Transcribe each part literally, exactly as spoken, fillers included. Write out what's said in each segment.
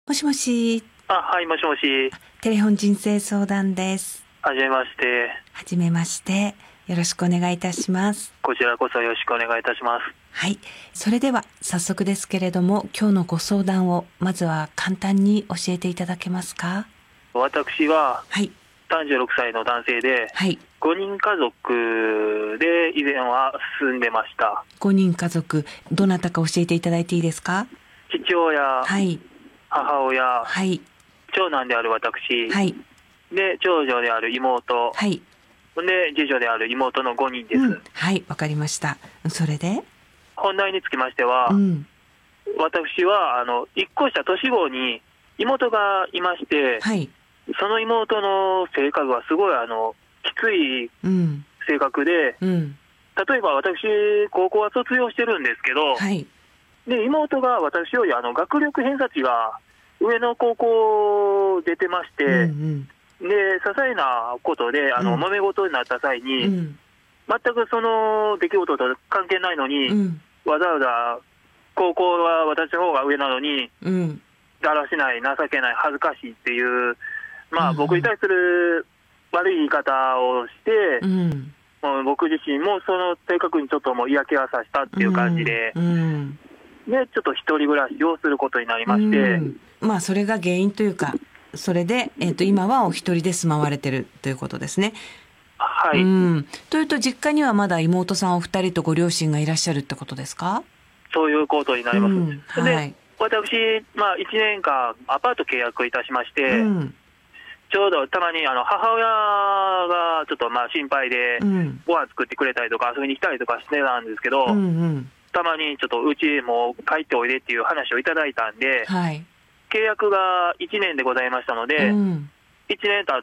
もしもし。 あ、はい、もしもし。 テレフォン人生相談です。 はじめまして。 はじめまして。よろしくお願いいたします。 こちらこそよろしくお願いいたします。 はい。それでは早速ですけれども、今日のご相談をまずは簡単に教えていただけますか？ 私は、 はい。 さんじゅうろくさいの男性で、 はい。 ごにん家族で以前は住んでました。 ごにん家族、どなたか教えていただいていいですか？ 父親、 はい。 母親、 はい。 長男である私、 はい。 で、長女である妹、 はい。 で、次女である妹のごにんです。 うん、はい、わかりました。それで？ 本題につきましては、 うん。 私は、あの、いっこ下年子に妹がいまして、 はい。 その妹の性格はすごい、あの、きついうん。 性格で、 うん。 例えば私、高校は卒業してるんですけど、 はい。 で、妹が私よりあの学力偏差値が上の高校出てまして、 うん。 で、些細なことで、あの、 うん揉め事になった際に、 うん。 全くその出来事と関係ないのに、 うん。 わざわざ高校は私の方が上なのに、 うん。 だらしない、情けない、恥ずかしいっていう、まあ、 うん僕に対する悪い言い方をして、 うん。 もう僕自身もその性格にちょっともう嫌気がさしたっていう感じで、 うん。 で、ちょっと一人暮らしをすることになりまして、 うん、まあそれが原因というか、それで、えっと、今はお一人で住まわれてるということですね。 はい。 うん。というと、実家にはまだ妹さんお二人とご両親がいらっしゃるってことですか？ そういうことになります。 うん、はい。 で、私、まあ、いちねんかんアパート契約いたしまして、 うん、 ちょうどたまにあの母親がちょっとまあ心配で、 うん、 ご飯作ってくれたりとか遊びに来たりとかしてたんですけど、 うん、うん、 たまにちょっとうちもう帰っておいでっていう話をいただいたんで、 はい。 契約がいちねんでございましたので、 うん、 いちねん経って、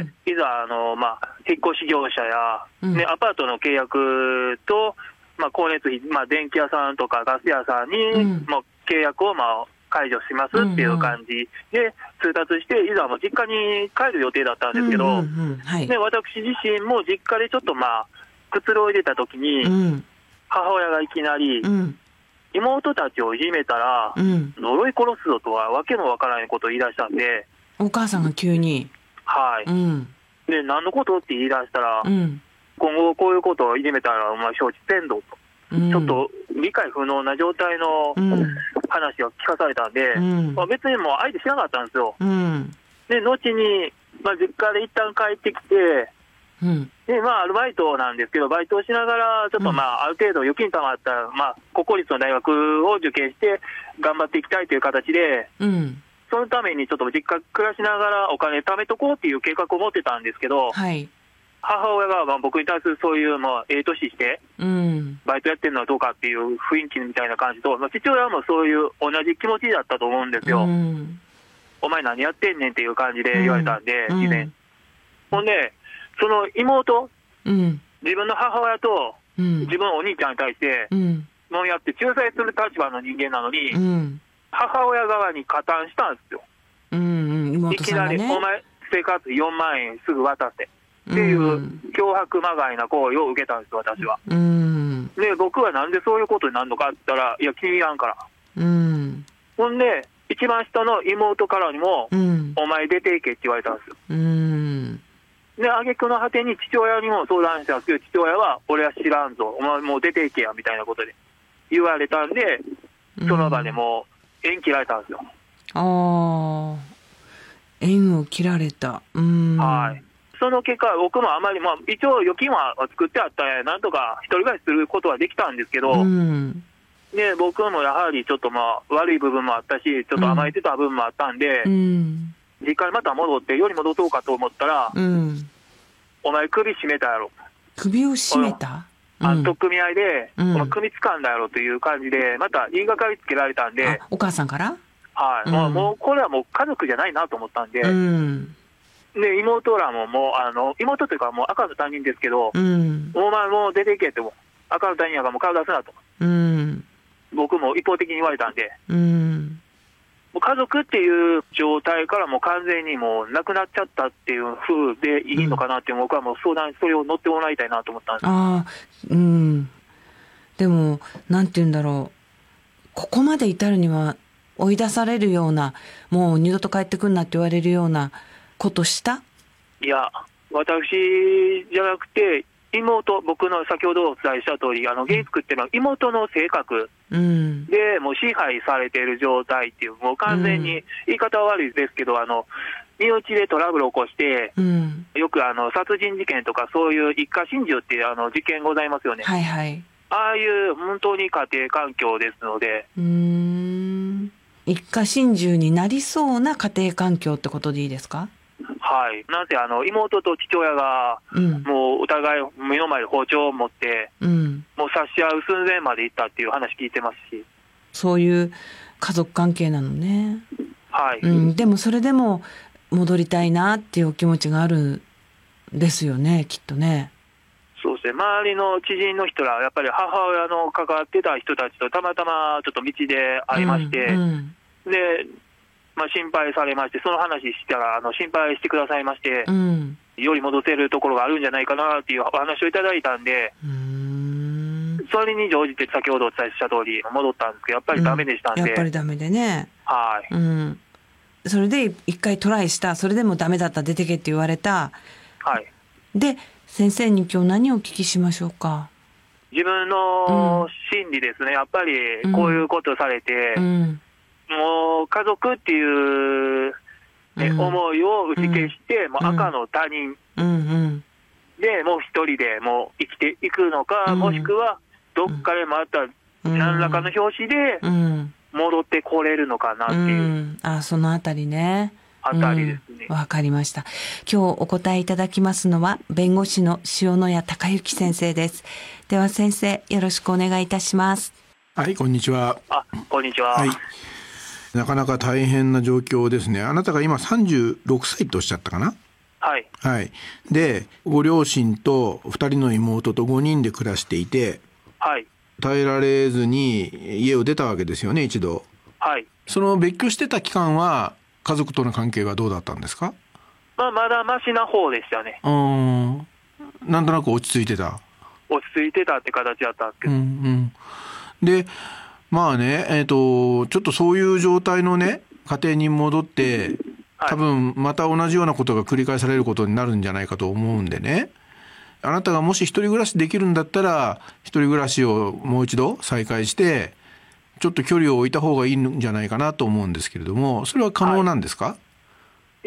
いざあの、まあ、引っ越し業者や、 うんね、アパートの契約と、まあ、光熱費、まあ、電気屋さんとかガス屋さんに、 うんもう契約を、まあ、解除しますっていう感じで通達して、いざもう実家に帰る予定だったんですけど、 うんうんうんはい、 で私自身も実家でちょっとまあ、くつろいでた時に、 うん、 母親がいきなり、 うん、 妹たちをいじめたら、 うん、 呪い殺すぞとはわけのわからないことを言い出したんで、 お母さんが急に。 はい。 うん、 で、何のことって言い出したら、 うん、 今後こういうことをいじめたら、お前承知せんぞと、 うん、 ちょっと理解不能な状態のうん、 話を聞かされたんで、 うんまあ、別にもう相手しなかったんですよ。 うん、 で、後に、まあ、実家で一旦帰ってきて、 うん、 で、まあ、アルバイトなんですけど、バイトをしながら、ちょっとまあ、ある程度、預金貯まったら、まあ、国公立の大学を受験して、頑張っていきたいという形で、 うん、 そのためにちょっと実家暮らしながらお金貯めとこうっていう計画を持ってたんですけど、 はい、 母親がまあ僕に対するそういう、まあ、ええ年して、 うん、 バイトやってるのはどうかっていう雰囲気みたいな感じと、まあ、父親もそういう同じ気持ちだったと思うんですよ。 うん、 お前何やってんねんっていう感じで言われたんで、 うん、 以前。ほんで、その妹、 うん、 自分の母親とうん、 自分のお兄ちゃんに対して、 うん、 もうやって仲裁する立場の人間なのに、 うん、 母親側に加担したんですよ。 うん、 い妹きなり、 さんがね。 お前生活費よんまんえんすぐ渡せっていう脅迫まがいな行為を受けたんです、私は。 うん、 で、僕はなんでそういうことになるのかって言ったら、いや、気に入らんから。 うん、 ほんで、一番下の妹からにも、 うん、 お前出ていけって言われたんですよ。 うん、 で、挙句の果てに父親にも相談したんですけど、父親は、俺は知らんぞ、お前もう出ていけや、みたいなことで言われたんで、その場でもう縁切られたんですよ。 ああ、縁を切られた。うん。 はい。その結果、僕もあまり、まあ、一応預金は作ってあったら、なんとか一人暮らしすることはできたんですけど、 うん、 で、僕もやはりちょっとまあ、悪い部分もあったし、ちょっと甘えてた部分もあったんで、 うん、 実家にまた戻って、より戻そうかと思ったら、 うん、 お前首絞めたやろ。 首を絞めた、 あの組合で、 うん、 お前首掴んだやろという感じで、また言いがかりつけられたんで、 お母さんから、 はい、うん、もう、もうこれはもう家族じゃないなと思ったんで、 うん、 で、妹らももう、あの、妹というかもう赤の他人ですけど、 うん、 お前もう出ていけっても、赤の他人やからもう顔出すなと。 うん、 僕も一方的に言われたんで、 うん、 もう家族っていう状態からもう完全にもうなくなっちゃったっていう風でいいのかなって、僕はもう相談、それを乗ってもらいたいなと思ったんです。 ああ、うん。でも、なんて言うんだろう。ここまで至るには追い出されるような、もう二度と帰ってくんなって言われるようなことした？ いや、私じゃなくて、妹、僕の先ほどお伝えした通り、あのゲイツクっていうのは妹の性格でもう支配されている状態っていう、もう完全に、言い方は悪いですけど、あの身内でトラブルを起こして、うん、よくあの殺人事件とか、そういう一家心中っていうあの事件ございますよね。 はいはい、 ああいう本当に家庭環境ですので、 うーん、一家心中になりそうな家庭環境ってことでいいですか？ はい、なんせあの妹と父親が、うん、もうお互い目の前で包丁を持って、うん、もう刺し合う寸前まで行ったっていう話聞いてますし。 そういう家族関係なのね。 はい、 うん、でもそれでも戻りたいなっていうお気持ちがあるんですよね、きっとね。 そうですね、周りの知人の人ら、やっぱり母親の関わってた人たちとたまたまちょっと道で会いまして、うんうん、でまあ、心配されまして、その話したらあの心配してくださいまして、うん、より戻せるところがあるんじゃないかなっていうお話をいただいたんで、うーん、それに乗じて先ほどお伝えした通り戻ったんですけど、やっぱりダメでしたんで、うん、 やっぱりダメでね、 はい、 うん、それで一回トライした、それでもダメだった、出てけって言われた、 はい、で先生に今日何をお聞きしましょうか？ 自分の心理ですね、やっぱりこういうことされて、うんうん、もう家族っていう、ね、うん、思いを打ち消して、うん、もう赤の他人、うんうん、でもう一人でもう生きていくのか、うん、もしくはどっかでまた何らかの表紙で戻ってこれるのかなっていう、うんうん、 あ、そのあたりね、 あたりですね。 わ、うん、かりました。今日お答えいただきますのは弁護士の塩谷隆之先生です。では先生、よろしくお願いいたします。 はい、こんにちは。 あ、こんにちは。 はい、なかなか大変な状況ですね。あなたが今さんじゅうろくさいとおっしゃったかな？ はい、 はい、でご両親とふたりの妹とごにんで暮らしていて、 はい、 耐えられずに家を出たわけですよね、一度。 はい、 その別居してた期間は家族との関係はどうだったんですか？ まあ、まだマシな方でしたね。 うーん、なんとなく落ち着いてた。 落ち着いてたって形だったんですけど、うんうん、 でまあね、えーと、ちょっとそういう状態のね家庭に戻って多分また同じようなことが繰り返されることになるんじゃないかと思うんでね、あなたがもし一人暮らしできるんだったら一人暮らしをもう一度再開してちょっと距離を置いた方がいいんじゃないかなと思うんですけれども、それは可能なんですか？はい、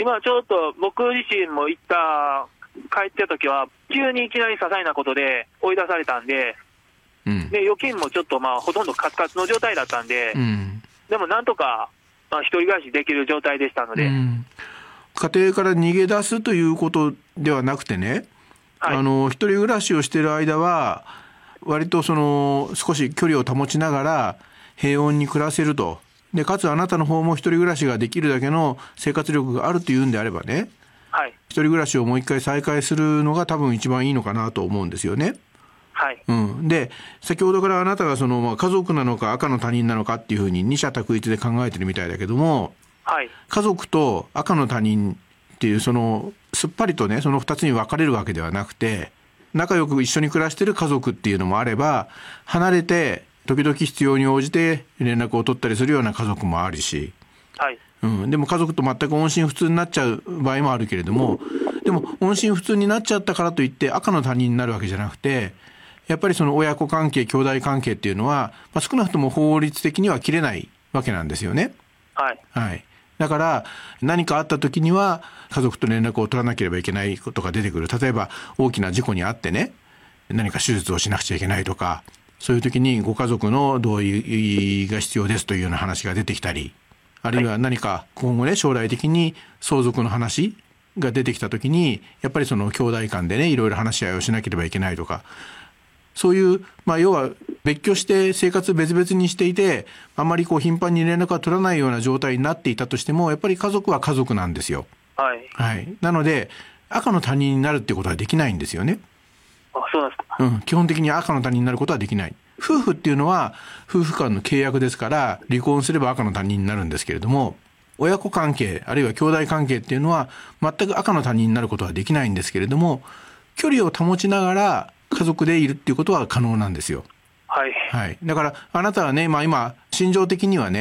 今ちょっと僕自身も行った帰ってた時は急にいきなり些細なことで追い出されたんで、うん、で預金もちょっとまあほとんどカツカツの状態だったんで、うん、でもなんとかまあ一人暮らしできる状態でしたので、うん、 家庭から逃げ出すということではなくてね、はい、あの一人暮らしをしている間は割とその少し距離を保ちながら平穏に暮らせると、でかつあなたの方も一人暮らしができるだけの生活力があるというんであればね、 はい、 一人暮らしをもう一回再開するのが多分一番いいのかなと思うんですよね。 はい、 うん、で先ほどからあなたがその、まあ、家族なのか赤の他人なのかっていうふうに二者択一で考えてるみたいだけども、 はい、 家族と赤の他人っていうそのすっぱりとねそのふたつに分かれるわけではなくて、仲良く一緒に暮らしてる家族っていうのもあれば、離れて時々必要に応じて連絡を取ったりするような家族もあるし、 はい、 うん、でも家族と全く音信不通になっちゃう場合もあるけれども、でも音信不通になっちゃったからといって赤の他人になるわけじゃなくて、やっぱりその親子関係兄弟関係っていうのは、まあ、少なくとも法律的には切れないわけなんですよね。 はい、 はい、だから何かあった時には家族と連絡を取らなければいけないことが出てくる。例えば大きな事故にあってね、何か手術をしなくちゃいけないとか、そういう時にご家族の同意が必要ですというような話が出てきたり、あるいは何か今後ね将来的に相続の話が出てきた時にやっぱりその兄弟間でねいろいろ話し合いをしなければいけないとか、そういう、まあ、要は別居して生活別々にしていてあんまりこう頻繁に連絡が取らないような状態になっていたとしても、やっぱり家族は家族なんですよ。 はい、 はい、なので赤の他人になるってことはできないんですよね。 あ、そうなんですか。 うん、基本的に赤の他人になることはできない。夫婦っていうのは夫婦間の契約ですから離婚すれば赤の他人になるんですけれども、親子関係あるいは兄弟関係っていうのは全く赤の他人になることはできないんですけれども、距離を保ちながら家族でいるっていうことは可能なんですよ。 はい、 はい、だからあなたはね、まあ、今心情的にはね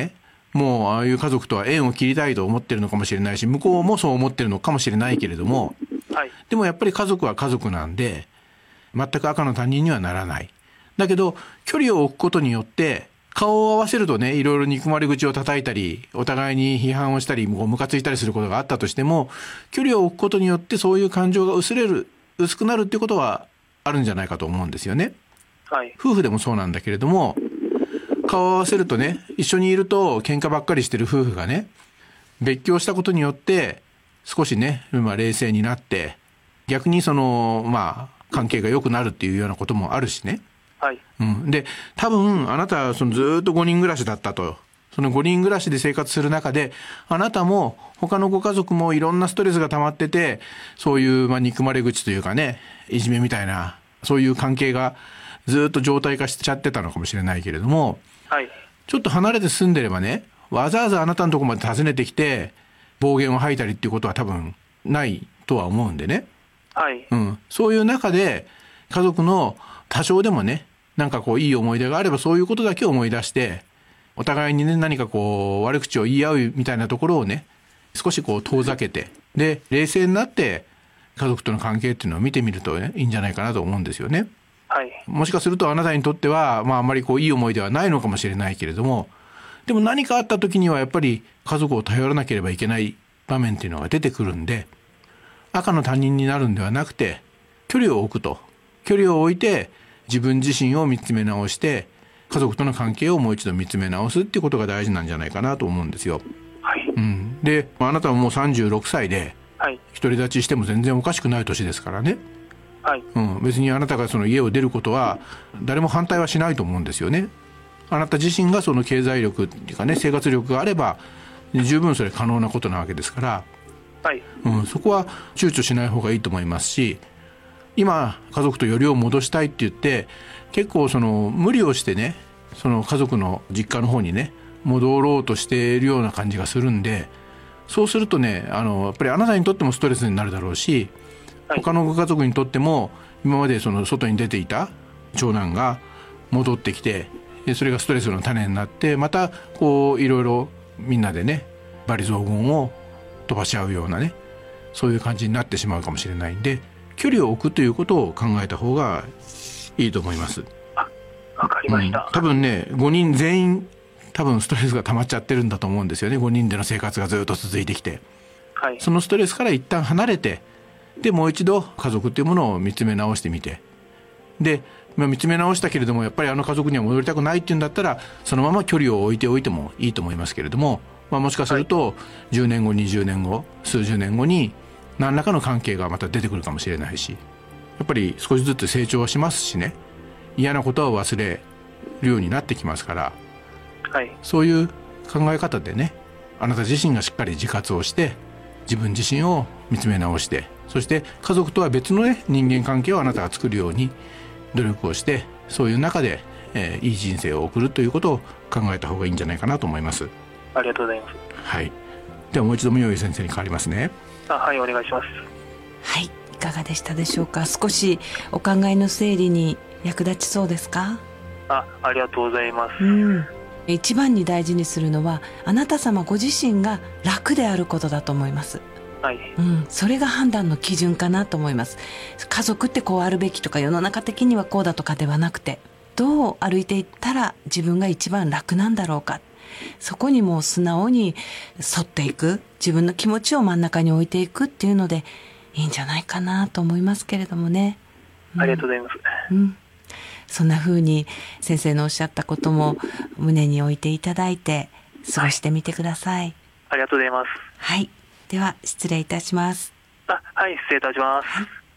もうああいう家族とは縁を切りたいと思ってるのかもしれないし、向こうもそう思ってるのかもしれないけれども、 はい、 でもやっぱり家族は家族なんで、全く赤の他人にはならない。だけど距離を置くことによって、顔を合わせるとね、いろいろ憎まれ口を叩いたり、お互いに批判をしたり、もうムカついたりすることがあったとしても、距離を置くことによってそういう感情が薄れる、薄くなるっていうことはあるんじゃないかと思うんですよね。 はい、 夫婦でもそうなんだけれども、顔を合わせるとね、一緒にいると喧嘩ばっかりしてる夫婦がね、別居したことによって少しね、まあ、冷静になって、逆にそのまあ関係が良くなるっていうようなこともあるしね。 はい、 うん、で多分あなたはそのずっとごにん暮らしだったと。そのごにん暮らしで生活する中で、あなたも他のご家族もいろんなストレスが溜まってて、そういうまあ憎まれ口というかね、いじめみたいなそういう関係がずっと常態化しちゃってたのかもしれないけれども、 はい、 ちょっと離れて住んでればね、わざわざあなたのところまで訪ねてきて暴言を吐いたりっていうことは多分ないとは思うんでね。 はい、 うん、そういう中で家族の多少でもね、なんかこういい思い出があればそういうことだけ思い出して、お互いにね何かこう悪口を言い合うみたいなところをね、少しこう遠ざけて、で冷静になって家族との関係っていうのを見てみるとね、いいんじゃないかなと思うんですよね。 はい、 もしかするとあなたにとっては、まあ、あんまりこういい思い出はないのかもしれないけれども、でも何かあった時にはやっぱり家族を頼らなければいけない場面っていうのが出てくるんで、赤の他人になるんではなくて距離を置くと、距離を置いて自分自身を見つめ直して家族との関係をもう一度見つめ直すっていうことが大事なんじゃないかなと思うんですよ。 はい、 うん、であなたはもうさんじゅうろくさいで、 はい、 独り立ちしても全然おかしくない年ですからね。 はい、 うん、別にあなたがその家を出ることは誰も反対はしないと思うんですよね。あなた自身がその経済力っていうかね、生活力があれば十分それ可能なことなわけですから、 はい、 うん、そこは躊躇しない方がいいと思いますし、今家族とよりを戻したいって言って結構その無理をしてね、その家族の実家の方にね戻ろうとしているような感じがするんで、そうするとね、あのやっぱりあなたにとってもストレスになるだろうし、他のご家族にとっても今までその外に出ていた長男が戻ってきて、それがストレスの種になってまたこういろいろみんなでね罵詈雑言を飛ばし合うようなね、そういう感じになってしまうかもしれないんで、距離を置くということを考えた方がいいと思います。 あ、わかりました、 うん、多分ねごにん全員多分ストレスが溜まっちゃってるんだと思うんですよね。ごにんでの生活がずっと続いてきて、 はい、 そのストレスから一旦離れて、でもう一度家族っていうものを見つめ直してみて、で、まあ、見つめ直したけれどもやっぱりあの家族には戻りたくないっていうんだったらそのまま距離を置いておいてもいいと思いますけれども、まあ、もしかするとじゅうねんごにじゅうねんご数十年後に何らかの関係がまた出てくるかもしれないし、やっぱり少しずつ成長はしますしね、嫌なことは忘れるようになってきますから、 はい、 そういう考え方でね、あなた自身がしっかり自活をして自分自身を見つめ直して、そして家族とは別のね人間関係をあなたが作るように努力をして、そういう中で、えー、いい人生を送るということを考えた方がいいんじゃないかなと思います。 ありがとうございます。 はい、ではもう一度明恵先生に変わりますね。 あ、はい、お願いします。 はい、いかがでしたでしょうか。少しお考えの整理に役立ちそうですか。 あ、ありがとうございます、 うん、一番に大事にするのはあなた様ご自身が楽であることだと思います。 はい、 うん、それが判断の基準かなと思います。家族ってこうあるべきとか世の中的にはこうだとかではなくて、どう歩いていったら自分が一番楽なんだろうか、そこにもう素直に沿っていく、自分の気持ちを真ん中に置いていくっていうのでいいんじゃないかなと思いますけれどもね、 うん、ありがとうございます、 うん、そんな風に先生のおっしゃったことも胸に置いていただいて過ごしてみてください、はい、 ありがとうございます。 はい、では失礼いたします。 あ、はい、失礼いたします。 はい。